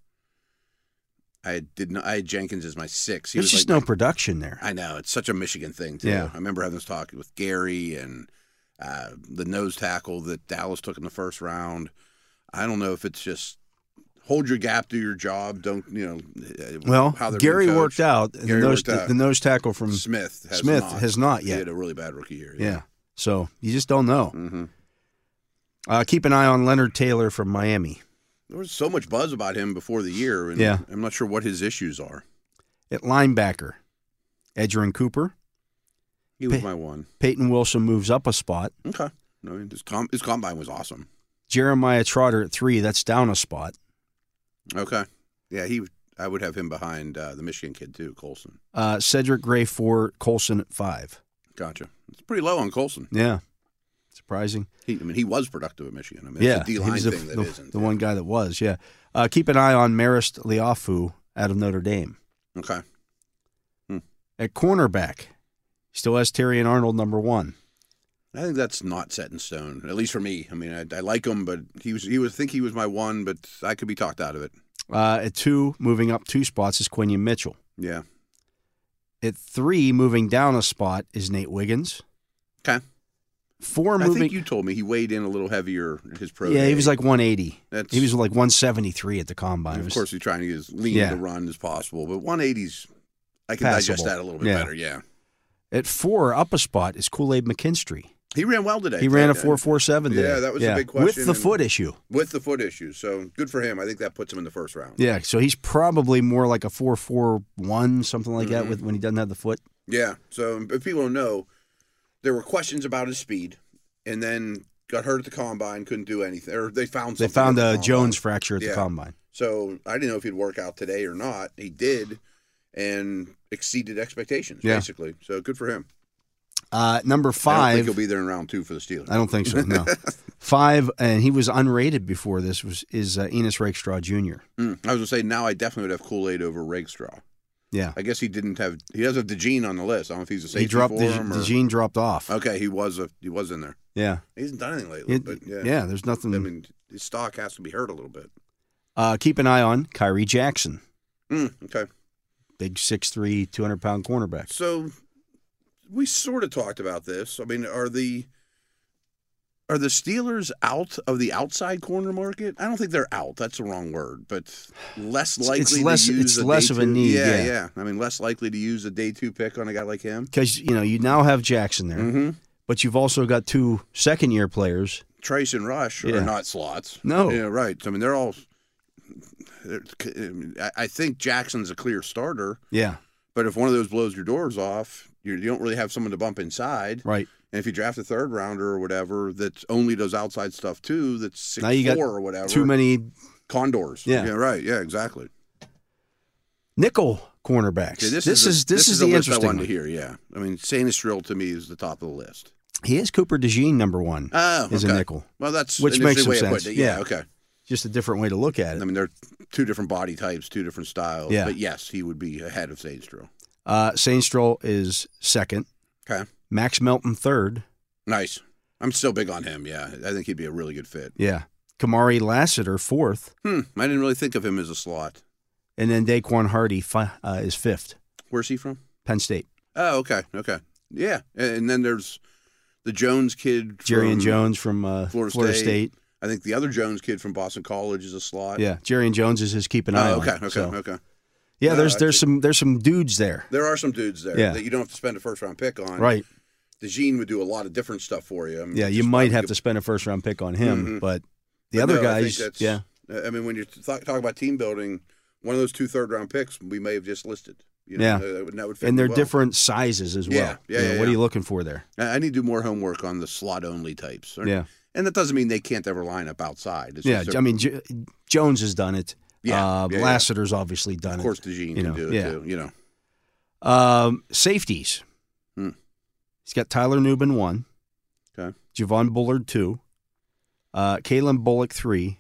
I did not. I had Jenkins as my six. He There's was just like no my- production there. I know it's such a Michigan thing too. Yeah. I remember having this talk with Gary and uh, the nose tackle that Dallas took in the first round. I don't know if it's just hold your gap, do your job. Don't you know? Well, how they're Gary being worked coached. out. Gary the, nose, worked out. the nose tackle from Smith has Smith not. has not He yet. had a really bad rookie year. Yeah. So you just don't know. Mm-hmm. Uh, keep an eye on Leonard Taylor from Miami. There was so much buzz about him before the year, and Yeah. I'm not sure what his issues are. At linebacker, Edgerrin Cooper. He was Pa- my one. Peyton Wilson moves up a spot. Okay. No, his, com- his combine was awesome. Jeremiah Trotter at three. That's down a spot. Okay. Yeah, he. I would have him behind uh, the Michigan kid too, Colson. Uh, Cedric Gray four. Colson at five. Gotcha. It's pretty low on Colson. Yeah. Surprising. He, I mean, he was productive at Michigan. I mean, Yeah. it's a he D-line was the, thing that the, isn't. the yeah. one guy that was, yeah. Uh, keep an eye on Marist Liafu out of Notre Dame. Okay. At cornerback, still has Terry and Arnold number one. I think that's not set in stone, at least for me. I mean, I, I like him, but he was he was think he was my one, but I could be talked out of it. Uh, at two, moving up two spots, is Quinion Mitchell. Yeah. At three, moving down a spot, is Nate Wiggins. Okay. Four, I moving. think you told me he weighed in a little heavier at his pro yeah, day. he was like one eighty. That's, He was like one seventy-three at the combine. It of was- course, he's trying to get as lean Yeah. to run as possible, but one eighty's, I can Passable. digest that a little bit Yeah. better, yeah. At four, up a spot, is Kool-Aid McKinstry. He ran well today. He ran a Yeah. four four seven today. Yeah, that was a big question, With the and- foot issue. With the foot issue, so good for him. I think that puts him in the first round. Yeah, so he's probably more like a four four one, something like that, Mhm. with when he doesn't have the foot. Yeah, so if people don't know, there were questions about his speed, and then got hurt at the combine, couldn't do anything, or they found They something found at the a combine. Jones fracture at Yeah. the combine. So I didn't know if he'd work out today or not. He did, and exceeded expectations, Yeah. basically. So good for him. Uh, number I don't think five, he'll be there in round two for the Steelers. I don't think so. No, five, and he was unrated before this. Was is uh, Enos Rakestraw Junior Mm, I was gonna say now I definitely would have Kool-Aid over Rakestraw. Yeah, I guess he didn't have. He does have DeGene on the list. I don't know if he's a safety he dropped for the, him. the or, gene dropped off. Okay, he was a he was in there. Yeah, He hasn't done anything lately, It- but yeah. yeah. There's nothing. I mean, his stock has to be hurt a little bit. uh, keep an eye on Kyrie Jackson, Mm, okay. big six three, two hundred pound cornerback. So we sort of talked about this. I mean, are the are the Steelers out of the outside corner market? I don't think they're out. That's the wrong word, but less It's- likely it's less- to use it's a less day of a two- need, Yeah, yeah. yeah. I mean, less likely to use a day two pick on a guy like him. Because you know you now have Jackson there, Mm-hmm. but you've also got two second year players. Trace and Rush Yeah. are not slots. No. Yeah, right. I mean, they're all. I- I think Jackson's a clear starter, Yeah, but if one of those blows your doors off, you you don't really have someone to bump inside. right. And if you draft a third rounder or whatever that only does outside stuff too, that's six Now you got four or whatever. Too many condors. Yeah. right. Yeah, exactly. nickel cornerbacks. Okay, this, this, is a- this, is a the list I interesting wanted one. to hear. Yeah, I mean, Sainistrill to me is the top of the list. He is Cooper DeJean number one. Oh, is okay. a nickel. Well, that's Which an makes interesting some way of sense. putting it. Yeah, Yeah. okay. Just a different way to look at I it. mean, they're two different body types, two different styles. Yeah. But yes, he would be ahead of Sainistrill. Uh, Sainstrol is second. Okay. Max Melton third. Nice. I'm still big on him. Yeah, I think he'd be a really good fit. Yeah. Kamari Lassiter fourth, Hmm. I didn't really think of him as a slot. and then Daquan Hardy fi- uh, is fifth. Where's he from? Penn State. Oh, okay, okay, yeah. And then there's the Jones kid, from Jerry and Jones from uh, Florida Florida, State. State. I think the other Jones kid from Boston College is a slot. Yeah, Jerry and Jones is his keep an eye Oh, on. okay, okay, So, okay. yeah, No, there's I there's think- some there's some dudes there. There are some dudes there Yeah. that you don't have to spend a first round pick on. Right. DeGene would do a lot of different stuff for you. I mean, Yeah, you just might probably have could- to spend a first round pick on him, Mhm. but the but other no, I think guys, that's- yeah. I mean, when you th- talk about team building, one of those two third-round picks we may have just listed. You know, yeah, that would, that would fit and they're well. different sizes as well. Yeah, yeah, You know, yeah, What yeah. are you looking for there? I need to do more homework on the slot-only types. Yeah. And that doesn't mean they can't ever line up outside. It's Yeah, just a- I mean, J- Jones has done it. Yeah, uh, yeah, yeah. Lassiter's obviously done it. of course, DeJean you know, can do it yeah. too. You know, Um, safeties. Hmm. He's got Tyler Nubin one, okay, Javon Bullard two, uh, Kalen Bullock three,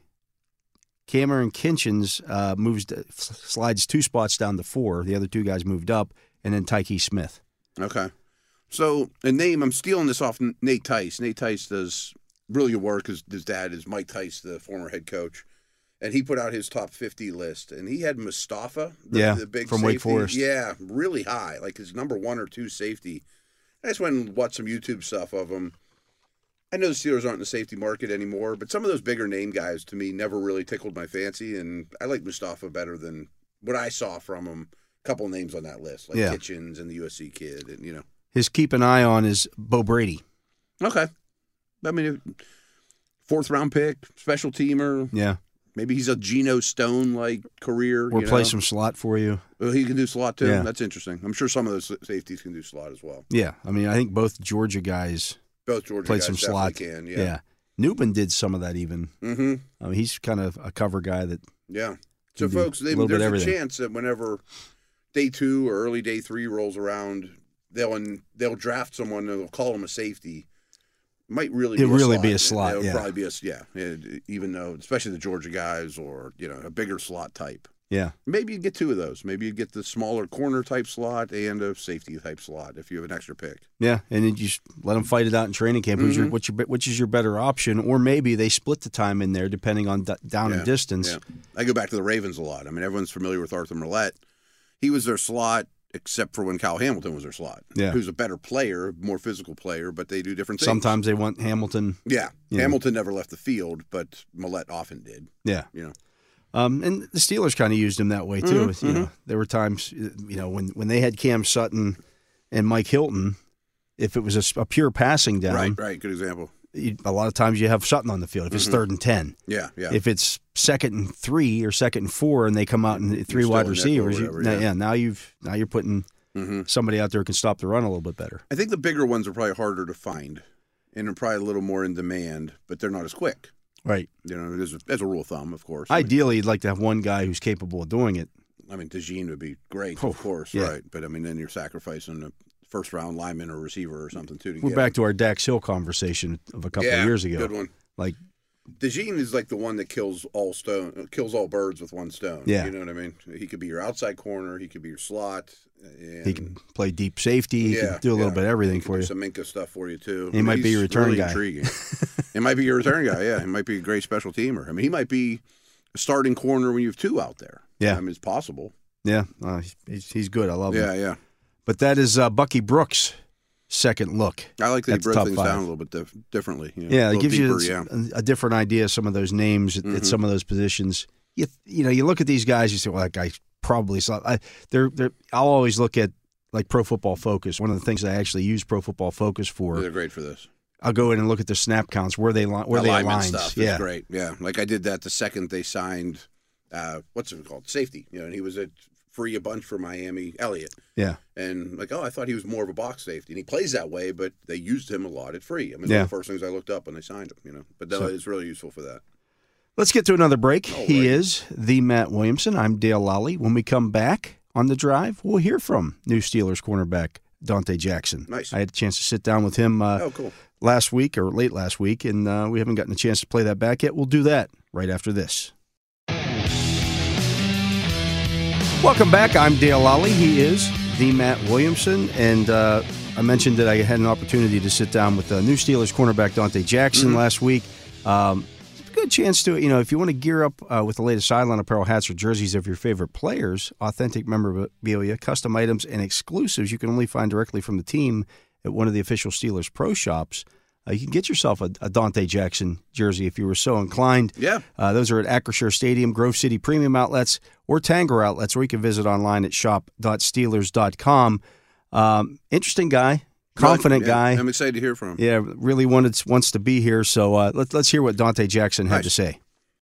Cameron Kinchins uh, moves to, slides two spots down to four. The other two guys moved up, and then Tyke Smith. okay. So, a name, I'm stealing this off Nate Tice. Nate Tice does really good work. His, his dad is Mike Tice, the former head coach. And he put out his top fifty list. And he had Mustafa, the, Yeah, the big from safety. Wake Forest. Yeah, really high, like his number one or two safety. I just went and watched some YouTube stuff of him. I know the Steelers aren't in the safety market anymore, but some of those bigger name guys, to me, never really tickled my fancy. And I like Mustafa better than what I saw from him. A couple names on that list, like Yeah. Kitchens and the U S C kid, and, you know. His keep an eye on is Bo Brady. Okay. I mean, fourth round pick, special teamer. Yeah. Maybe he's a Geno Stone like career. Or you play know? some slot for you. Well, he can do slot too. Yeah. That's interesting. I'm sure some of those safeties can do slot as well. Yeah. I mean, I think both Georgia guys Both Georgia played guys some definitely slot. can. Yeah. Yeah. Newman did some of that even. Mm-hmm. I mean, he's kind of a cover guy that. Yeah. So, Can do folks, a they, little bit there's a everything. chance that whenever day two or early day three rolls around, they'll they'll draft someone and they'll call him a safety. Might really It'll be a really slot. be a slot, It'll yeah. probably be a yeah. It- even though, especially the Georgia guys or you know a bigger slot type. Yeah. Maybe you'd get two of those. Maybe you'd get the smaller corner type slot and a safety type slot if you have an extra pick. Yeah, and then you just let them fight it out in training camp. Who's your, Mhm. what's your, which is your better option? Or maybe they split the time in there depending on d- down Yeah, and distance. Yeah. I go back to the Ravens a lot. I mean, everyone's familiar with Arthur Millette. He was their slot, except for when Kyle Hamilton was their slot. Yeah. Who's a better player, more physical player, but they do different things. Sometimes they want Hamilton. Yeah. Yeah. Hamilton never left the field, but Millette often did. Yeah. You know. Um, and the Steelers kind of used him that way too. Mhm, You know, there were times, you know, when, when they had Cam Sutton and Mike Hilton, if it was a, s- a pure passing down, Right, right. Good example. you, a lot of times you have Sutton on the field. If it's Mhm. third and ten, Yeah, yeah. if it's second and three or second and four, and they come out and three still wide a nickel or receivers, you, whatever, now, yeah. yeah, now you've now you're putting hmm somebody out there who can stop the run a little bit better. I think the bigger ones are probably harder to find and are probably a little more in demand, but they're not as quick. Right. You know, as a, as a rule of thumb, of course. I mean, Ideally, you'd like to have one guy who's capable of doing it. I mean, DeJean would be great, Oh, of course, yeah. right? But I mean, then you're sacrificing a first round lineman or receiver or something too. To We're get back him. to our Dax Hill conversation of a couple yeah, of years ago. Good one. Like, DeJean is like the one that kills all stone, kills all birds with one stone. Yeah. You know what I mean? He could be your outside corner. He could be your slot. And he can play deep safety. He yeah, can do a little yeah. bit of everything He can for do you. Some Minka stuff for you too. He I mean, might be he's your return really guy. Intriguing. He might be your return guy. Yeah, he might be a great special teamer. I mean, he might be a starting corner when you have two out there. Yeah. I mean, it's possible. Yeah, uh, he's, he's good. I love Yeah, him. yeah. But that is uh, Bucky Brooks' second look. I like that That's he broke top things five. down a little bit dif- differently. You know, Yeah, a it little gives deeper, you yeah. a, a different idea of some of those names at, at Mhm. some of those positions. You you know, you look at these guys, you say, well, that guy probably saw. I, they're they're. I'll always look at like Pro Football Focus. One of the things I actually use Pro Football Focus for. They're great for this. I'll go in and look at the snap counts where they li- where they Alignment aligned. stuff Yeah, is great. Yeah, like I did that the second they signed. Uh, what's it called? Safety. You know, and he was at free a bunch for Miami. Elliott. yeah, And like, oh, I thought he was more of a box safety, and he plays that way, but they used him a lot at free. I mean, Yeah. one of the first things I looked up when they signed him. You know, but no, So- it's really useful for that. Let's get to another break. All He right. is the Matt Williamson. I'm Dale Lally. When we come back on the drive, we'll hear from new Steelers cornerback Dante Jackson. Nice. I had a chance to sit down with him uh, Oh, cool. last week or late last week, and uh, we haven't gotten a chance to play that back yet. We'll do that right after this. Welcome back. I'm Dale Lally. He is the Matt Williamson, and uh, I mentioned that I had an opportunity to sit down with the new Steelers cornerback Dante Jackson Mhm. last week. Um, it's a good chance to, you know, if you want to gear up uh, with the latest sideline apparel, hats, or jerseys of your favorite players, authentic memorabilia, custom items, and exclusives you can only find directly from the team at one of the official Steelers pro shops. Uh, you can get yourself a, a Dante Jackson jersey if you were so inclined. Yeah. Uh, those are at Acrisure Stadium, Grove City Premium Outlets, or Tanger Outlets, or you can visit online at shop dot steelers dot com. Um, interesting guy, confident Right, yeah. guy. I'm excited to hear from him. Yeah, really wanted wants to be here. So uh, let's let's hear what Dante Jackson had Nice. to say.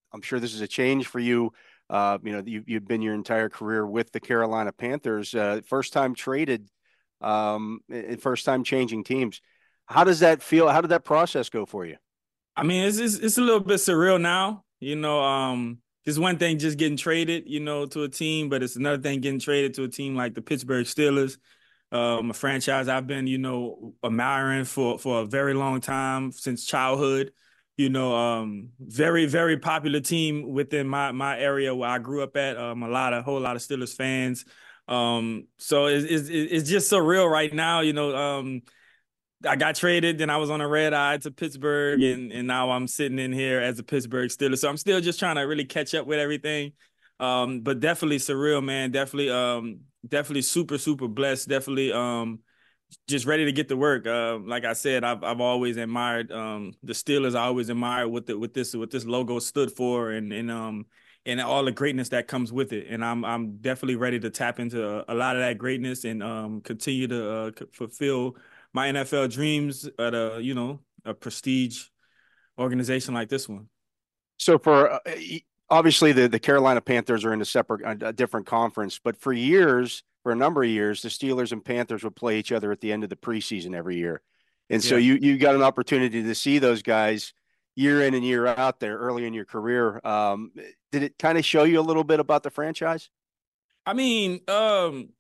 I'm sure this is a change for you. Uh, you know, you, you've been your entire career with the Carolina Panthers. Uh, first time traded, um, and first time changing teams. How does that feel? How did that process go for you? I mean, it's, it's it's a little bit surreal now. You know, um, it's one thing just getting traded, you know, to a team, but it's another thing getting traded to a team like the Pittsburgh Steelers, um, a franchise I've been, you know, admiring for for a very long time since childhood. You know, um, very very popular team within my my area where I grew up at. Um, a lot of whole lot of Steelers fans. Um, so it's it's, it's just surreal right now. You know, um I got traded, then I was on a red eye to Pittsburgh, and and now I'm sitting in here as a Pittsburgh Steelers. So I'm still just trying to really catch up with everything. Um, but definitely surreal, man. Definitely, um, definitely super, super blessed. Definitely, um, just ready to get to work. Uh, like I said, I've I've always admired um the Steelers. I always admired what the what this what this logo stood for, and and um and all the greatness that comes with it. And I'm I'm definitely ready to tap into a, a lot of that greatness and um continue to uh, fulfill my N F L dreams at a you know a prestige organization like this one. So for uh, obviously the the Carolina Panthers are in a separate, a different conference, but for years, for a number of years, the Steelers and Panthers would play each other at the end of the preseason every year, and so Yeah. you you got an opportunity to see those guys year in and year out there early in your career. Um, did it kind of show you a little bit about the franchise? I mean, um,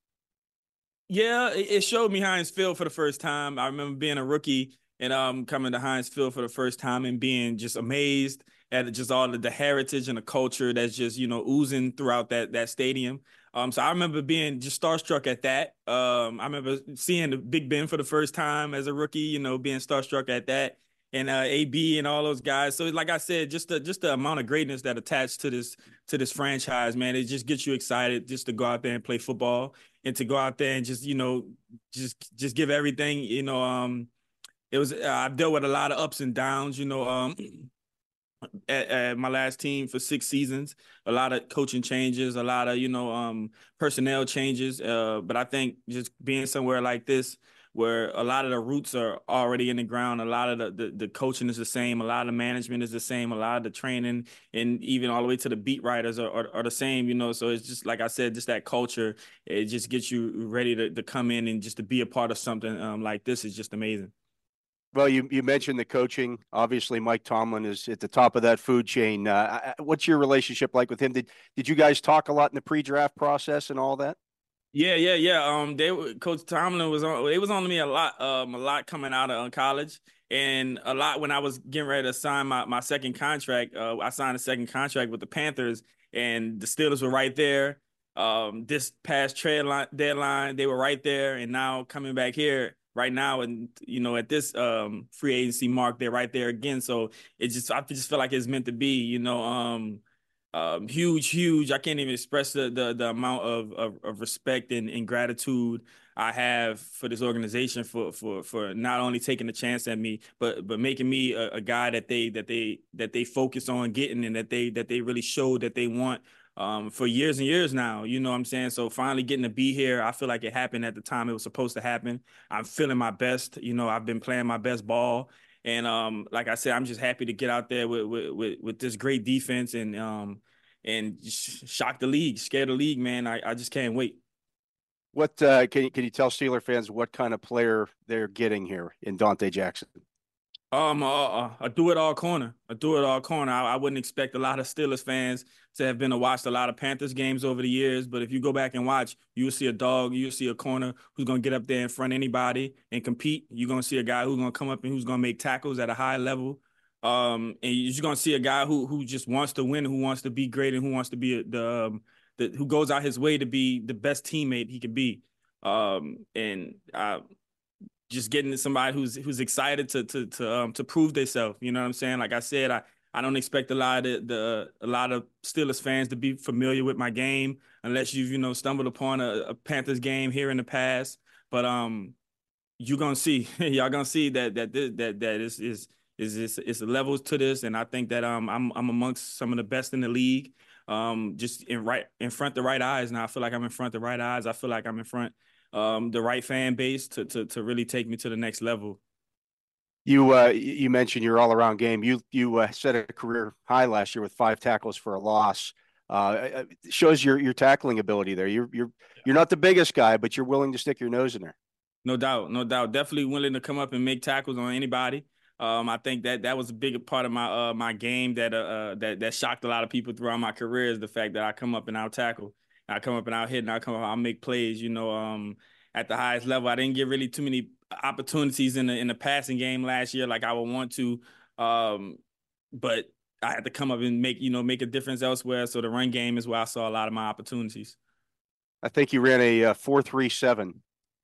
yeah, it, it showed me Heinz Field for the first time. I remember being a rookie and um coming to Heinz Field for the first time and being just amazed at just all of the heritage and the culture that's just, you know, oozing throughout that that stadium. Um, so I remember being just starstruck at that. Um, I remember seeing the Big Ben for the first time as a rookie, you know, being starstruck at that. And uh, A B and all those guys. So like I said, just the just the amount of greatness that attached to this to this franchise, man, it just gets you excited just to go out there and play football and to go out there and just, you know, just just give everything. You know, um, it was uh, I've dealt with a lot of ups and downs. You know, um, at, at my last team for six seasons, a lot of coaching changes, a lot of you know um personnel changes. Uh, but I think just being somewhere like this, where a lot of the roots are already in the ground, a lot of the, the the coaching is the same, a lot of the management is the same, a lot of the training, and even all the way to the beat writers are, are, are the same. You know, so it's just like I said, just that culture. It just gets you ready to to come in and just to be a part of something um like this is just amazing. Well, you you mentioned the coaching. Obviously, Mike Tomlin is at the top of that food chain. Uh, what's your relationship like with him? Did did you guys talk a lot in the pre-draft process and all that? Yeah, yeah, yeah. Um, they Coach Tomlin was on. It was on me a lot. Um, a lot coming out of uh, college, and a lot when I was getting ready to sign my my second contract. Uh, I signed a second contract with the Panthers, and the Steelers were right there. Um, this past trade line, deadline, they were right there, and now coming back here right now, and you know at this um free agency mark, they're right there again. So it just I just feel like it's meant to be. You know, um um, huge, huge. I can't even express the the, the amount of, of, of respect and, and gratitude I have for this organization for for for not only taking a chance at me, but but making me a, a guy that they that they that they focus on getting and that they that they really showed that they want um, for years and years now. You know what I'm saying? So finally getting to be here, I feel like it happened at the time it was supposed to happen. I'm feeling my best. You know, I've been playing my best ball. And um, like I said, I'm just happy to get out there with with with, with this great defense and um and shock the league, scare the league, man. I, I just can't wait. What uh, can you can you tell Steeler fans what kind of player they're getting here in Dante Jackson? Um, uh, uh, a do it all corner, a do it all corner. I, I wouldn't expect a lot of Steelers fans to have been to watch a lot of Panthers games over the years, but if you go back and watch, you'll see a dog, you'll see a corner who's gonna get up there in front of anybody and compete. You're gonna see a guy who's gonna come up and who's gonna make tackles at a high level. Um, and you're gonna see a guy who who just wants to win, who wants to be great, and who wants to be the um, the who goes out his way to be the best teammate he can be. Um, and I just getting to somebody who's who's excited to to to um to prove themselves. You know what I'm saying? Like I said, I I don't expect a lot of the a lot of Steelers fans to be familiar with my game unless you've you know stumbled upon a, a Panthers game here in the past. But um, you're gonna see y'all gonna see that that that that is is is is it's levels to this, and I think that um I'm I'm amongst some of the best in the league. Um, just in right in front the right eyes. Now I feel like I'm in front the right eyes. I feel like I'm in front um the right fan base to to to really take me to the next level. You uh, you mentioned your all-around game. You you uh, set a career high last year with five tackles for a loss. Uh, it shows your your tackling ability there. You're you're you're not the biggest guy, but you're willing to stick your nose in there. No doubt, no doubt. Definitely willing to come up and make tackles on anybody. Um, I think that that was a big part of my uh, my game that uh, uh that that shocked a lot of people throughout my career is the fact that I come up and I'll tackle, I come up and I'll hit, and I come up, I'll make plays. You know, um, at the highest level, I didn't get really too many opportunities in the in the passing game last year like I would want to, um, but I had to come up and make you know make a difference elsewhere. So the run game is where I saw a lot of my opportunities. I think you ran a uh, four three seven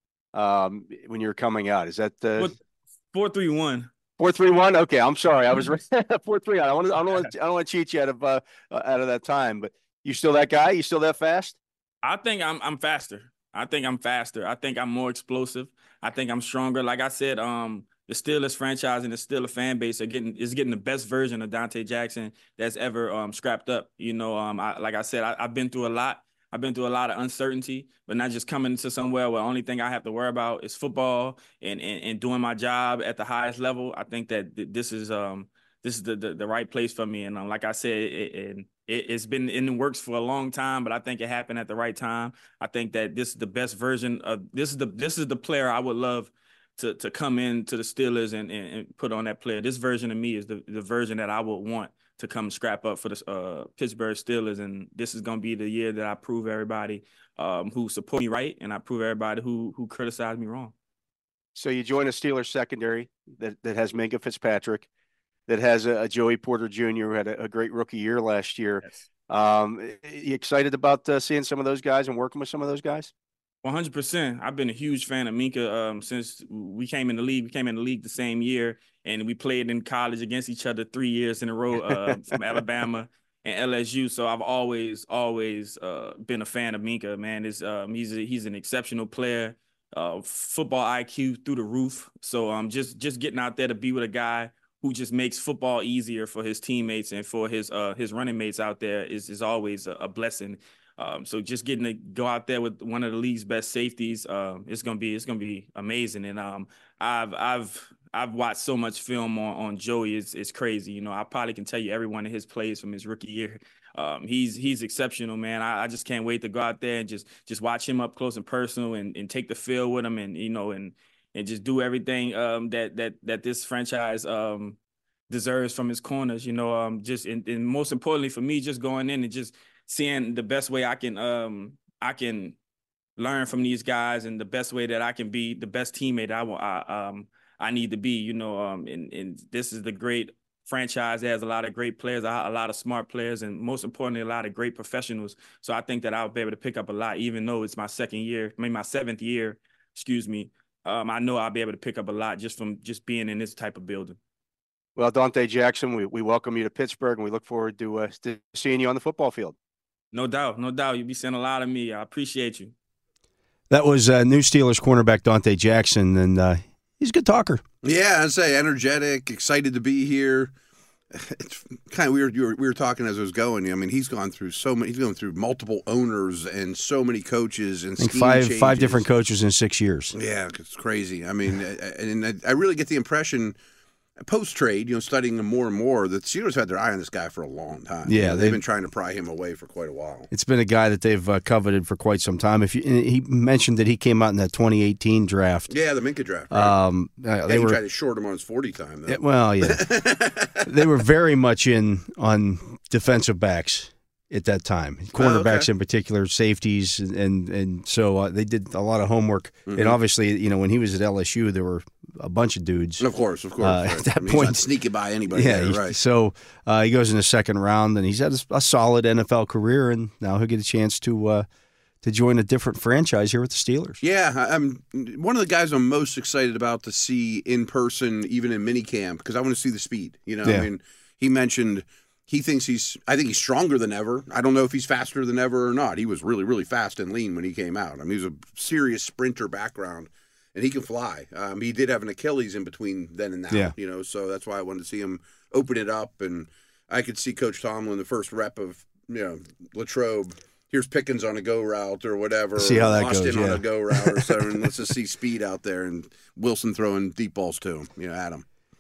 um, when you were coming out. Is that the four three one? Four three one. Okay, I'm sorry. I was four three. I want to. I don't want. I don't want to cheat you out of uh, out of that time. But you still that guy? You still that fast? I think I'm. I'm faster. I think I'm faster. I think I'm more explosive. I think I'm stronger. Like I said, um, the Steelers franchise and the Steelers fan base are getting is getting the best version of Donte Jackson that's ever um scrapped up. You know, um, I, like I said, I, I've been through a lot. I've been through a lot of uncertainty, but not just coming to somewhere where the only thing I have to worry about is football and and, and doing my job at the highest level. I think that th- this is um this is the, the the right place for me. And um, like I said, it, it, it, it's been in the works for a long time, but I think it happened at the right time. I think that this is the best version of this is the this is the player I would love to to come into the Steelers and, and, and put on that player. This version of me is the, the version that I would want to come scrap up for the uh, Pittsburgh Steelers. And this is going to be the year that I prove everybody um, who support me right, and I prove everybody who who criticized me wrong. So you join a Steelers secondary that, that has Minkah Fitzpatrick, that has a, a Joey Porter Junior who had a, a great rookie year last year. Yes. Um, you excited about uh, seeing some of those guys and working with some of those guys? one hundred percent. I've been a huge fan of Minkah um, since we came in the league. We came in the league the same year, and we played in college against each other three years in a row uh, from Alabama and L S U. So I've always, always uh, been a fan of Minkah, man. It's, um, he's, a, he's an exceptional player, uh, football I Q through the roof. So um, just, just getting out there to be with a guy who just makes football easier for his teammates and for his uh, his running mates out there is, is always a, a blessing. Um, so just getting to go out there with one of the league's best safeties, um, it's gonna be it's gonna be amazing. And um, I've I've I've watched so much film on, on Joey. It's it's crazy. You know, I probably can tell you every one of his plays from his rookie year. Um, he's he's exceptional, man. I, I just can't wait to go out there and just just watch him up close and personal and, and take the field with him, and you know and and just do everything um, that that that this franchise um, deserves from his corners. You know, um, just and, and most importantly for me, just going in and just seeing the best way I can um I can learn from these guys, and the best way that I can be the best teammate I will I um I need to be, you know, um and, and this is the great franchise that has a lot of great players, a lot of smart players, and most importantly, a lot of great professionals. So I think that I'll be able to pick up a lot, even though it's my second year, I mean my seventh year, excuse me. Um, I know I'll be able to pick up a lot just from just being in this type of building. Well, Donte Jackson, we, we welcome you to Pittsburgh, and we look forward to, uh, to seeing you on the football field. No doubt, no doubt. You'll be seeing a lot of me. I appreciate you. That was uh, new Steelers cornerback Donte Jackson, and uh, he's a good talker. Yeah, I'd say energetic, excited to be here. It's kind of weird. You were, we were talking as I was going. I mean, he's gone through so many. He's going through multiple owners and so many coaches and I think scheme five changes. five different coaches in six years. Yeah, it's crazy. I mean, and I really get the impression post-trade, you know, studying him more and more, that the Steelers had their eye on this guy for a long time. Yeah, you know, they've, they've been trying to pry him away for quite a while. It's been a guy that they've uh, coveted for quite some time. If you, he mentioned that he came out in that twenty eighteen draft. Yeah, the Minkah draft. Right? Um, uh, they and he were tried to short him on his forty time. Though. Yeah, well, yeah, they were very much in on defensive backs at that time, cornerbacks oh, okay. in particular, safeties, and and, and so uh, they did a lot of homework. Mm-hmm. And obviously, you know, when he was at L S U, there were a bunch of dudes. Of course, of course. Uh, right. at that I mean, point, he's not sneaking by anybody. Yeah, there, he, right. So uh, he goes in the second round, and he's had a, a solid N F L career, and now he'll get a chance to uh, to join a different franchise here with the Steelers. Yeah, I'm one of the guys I'm most excited about to see in person, even in minicamp, because I want to see the speed. You know, yeah. I mean, he mentioned. He thinks he's – I think he's stronger than ever. I don't know if he's faster than ever or not. He was really, really fast and lean when he came out. I mean, he was a serious sprinter background, and he can fly. Um, he did have an Achilles in between then and now, yeah. you know, so that's why I wanted to see him open it up. And I could see Coach Tomlin, the first rep of, you know, Latrobe, here's Pickens on a go route or whatever. See how that Austin goes, yeah. on a go route or something. Let's just see speed out there, and Wilson throwing deep balls to him, you know, at him.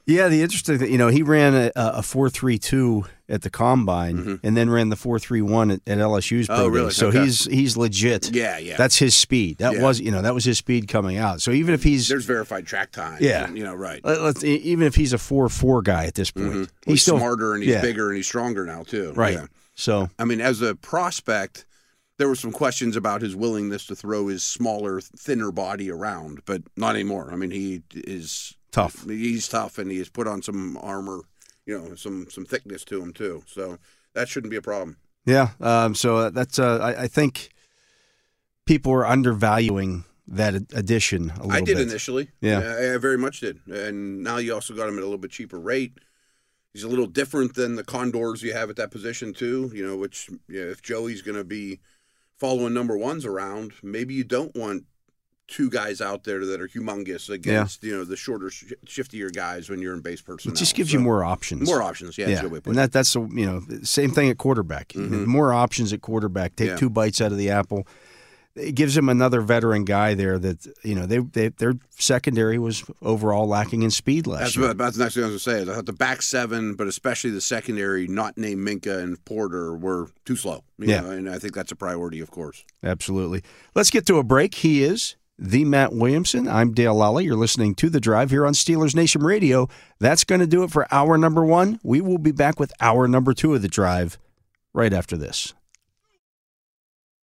Yeah, the interesting thing, you know, he ran a, a four three two at the combine, mm-hmm. and then ran the four three one at, at L S U's. Oh, really? So okay. he's he's legit. Yeah, yeah. That's his speed. That yeah. was, you know, that was his speed coming out. So even if he's there's verified track time. Yeah, and, you know, right. Let's, even if he's a four four guy at this point, mm-hmm. well, he's, he's still smarter and he's yeah. bigger and he's stronger now too. Right. Yeah. So I mean, as a prospect, there were some questions about his willingness to throw his smaller, thinner body around, but not anymore. I mean, he is tough. He's tough, and he's put on some armor, you know, some some thickness to him too. So that shouldn't be a problem. Yeah. Um, so that's uh, I, I think people are undervaluing that addition a little bit. I did bit. initially. Yeah. I, I very much did, and now you also got him at a little bit cheaper rate. He's a little different than the Condors you have at that position too. You know, which you know, if Joey's going to be following number ones around, maybe you don't want two guys out there that are humongous against yeah. you know the shorter, sh- shiftier guys when you're in base personnel. It just gives so, you more options. More options, yeah. yeah. And that that's a, you know same thing at quarterback. Mm-hmm. More options at quarterback. Take yeah. two bites out of the apple. It gives him another veteran guy there that you know they, they their secondary was overall lacking in speed last that's year. What, that's the next thing I was going to say. I thought the back seven, but especially the secondary, not named Minka and Porter, were too slow. You yeah, know, and I think that's a priority, of course. Absolutely. Let's get to a break. He is the Matt Williamson. I'm Dale Lally. You're listening to The Drive here on Steelers Nation Radio. That's going to do it for hour number one. We will be back with hour number two of The Drive right after this.